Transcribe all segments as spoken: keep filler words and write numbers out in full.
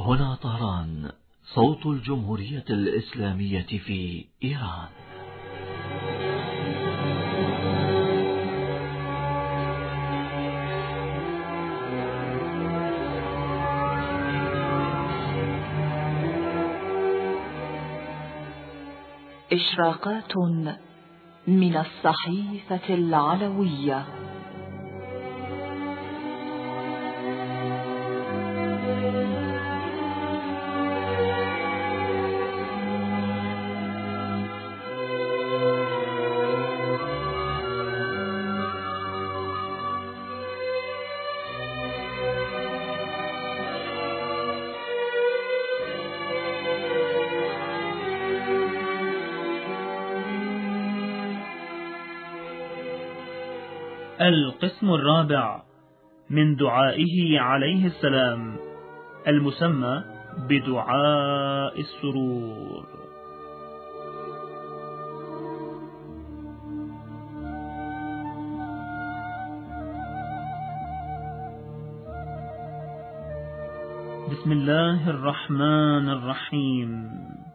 هنا طهران، صوت الجمهورية الإسلامية في إيران. إشراقات من الصحيفة العلوية. القسم الرابع من دعائه عليه السلام، المسمى بدعاء السرور. بسم الله الرحمن الرحيم.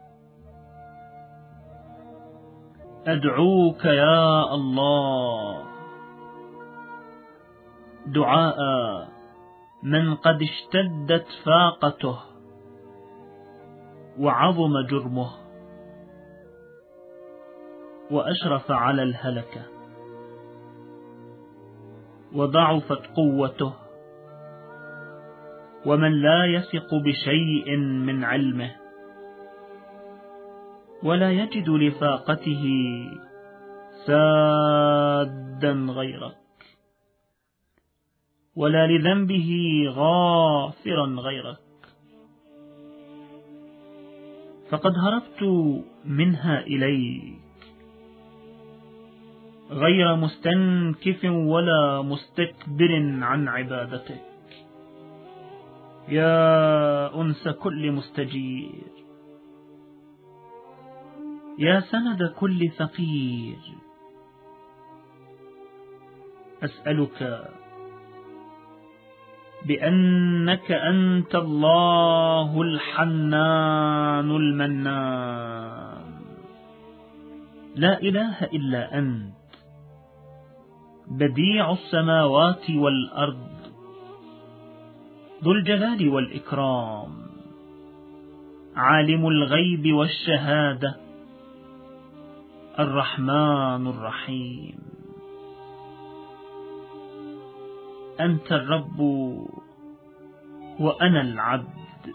أدعوك يا الله، دعاء من قد اشتدت فاقته وعظم جرمه وأشرف على الهلكة وضعفت قوته، ومن لا يثق بشيء من علمه ولا يجد لفاقته سادا غيرك، ولا لذنبه غافرا غيرك، فقد هربت منها إليك غير مستنكف ولا مستكبر عن عبادتك، يا أنس كل مستجير، يا سند كل فقير. أسألك بأنك أنت الله الحنان المنان، لا إله إلا أنت، بديع السماوات والأرض، ذو الجلال والإكرام، عالم الغيب والشهادة، الرحمن الرحيم. أنت الرب وأنا العبد،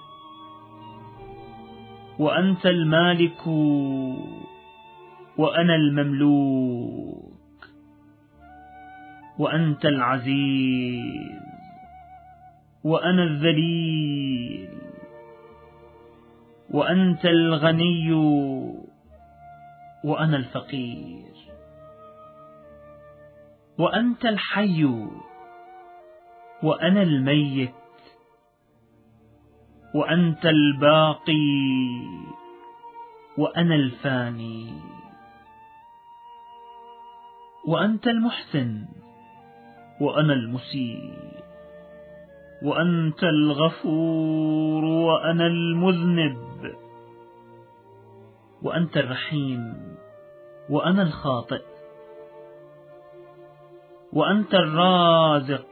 وأنت المالك وأنا المملوك، وأنت العزيز وأنا الذليل، وأنت الغني وأنا الفقير، وأنت الحي وأنا الميت، وأنت الباقي وأنا الفاني، وأنت المحسن وأنا المسيء، وأنت الغفور وأنا المذنب، وأنت الرحيم وأنا الخاطئ، وأنت الرازق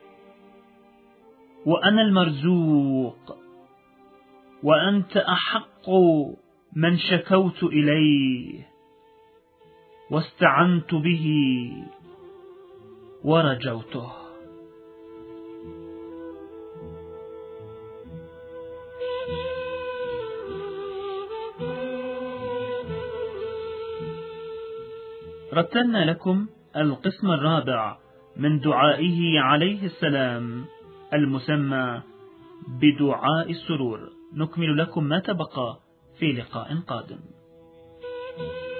وأنا المرزوق، وأنت أحق من شكوت إليه واستعنت به ورجوته. رتلنا لكم القسم الرابع من دعائه عليه السلام، المسمى بدعاء السرور. نكمل لكم ما تبقى في لقاء قادم.